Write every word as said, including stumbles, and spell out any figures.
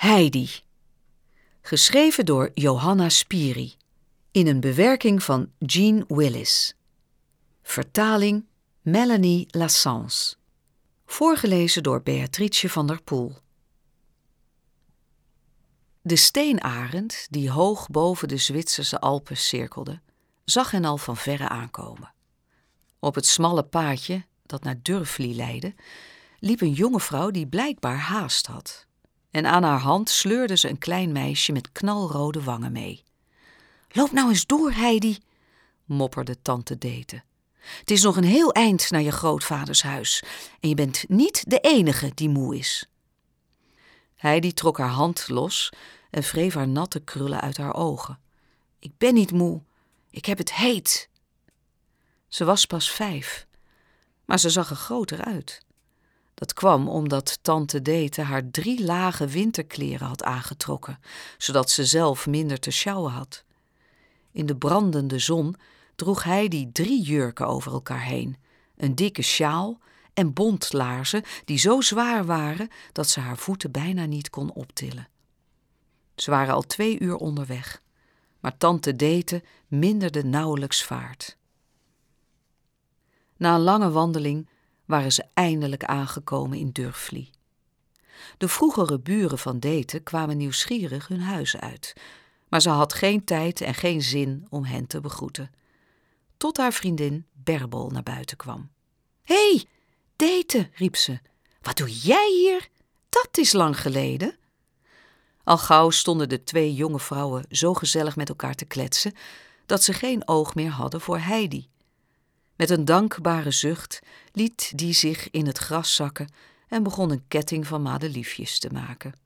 Heidi. Geschreven door Johanna Spiri. In een bewerking van Jean Willis. Vertaling Melanie Lassens. Voorgelezen door Beatrice van der Poel. De steenarend, die hoog boven de Zwitserse Alpen cirkelde, zag hen al van verre aankomen. Op het smalle paadje, dat naar Durfli leidde, liep een jonge vrouw die blijkbaar haast had. En aan haar hand sleurde ze een klein meisje met knalrode wangen mee. "Loop nou eens door, Heidi," mopperde tante Dete. "Het is nog een heel eind naar je grootvaders huis en je bent niet de enige die moe is." Heidi trok haar hand los en wreef haar natte krullen uit haar ogen. "Ik ben niet moe, ik heb het heet." Ze was pas vijf, maar ze zag er groter uit. Dat kwam omdat tante Dete haar drie lage winterkleren had aangetrokken, zodat ze zelf minder te sjouwen had. In de brandende zon droeg Heidi drie jurken over elkaar heen, een dikke sjaal en bontlaarzen die zo zwaar waren dat ze haar voeten bijna niet kon optillen. Ze waren al twee uur onderweg, maar tante Dete minderde nauwelijks vaart. Na een lange wandeling waren ze eindelijk aangekomen in Durfli. De vroegere buren van Dete kwamen nieuwsgierig hun huis uit, maar ze had geen tijd en geen zin om hen te begroeten. Tot haar vriendin Berbel naar buiten kwam. "Hé, hey, Dete," riep ze, "wat doe jij hier? Dat is lang geleden." Al gauw stonden de twee jonge vrouwen zo gezellig met elkaar te kletsen, dat ze geen oog meer hadden voor Heidi. Met een dankbare zucht liet die zich in het gras zakken en begon een ketting van madeliefjes te maken.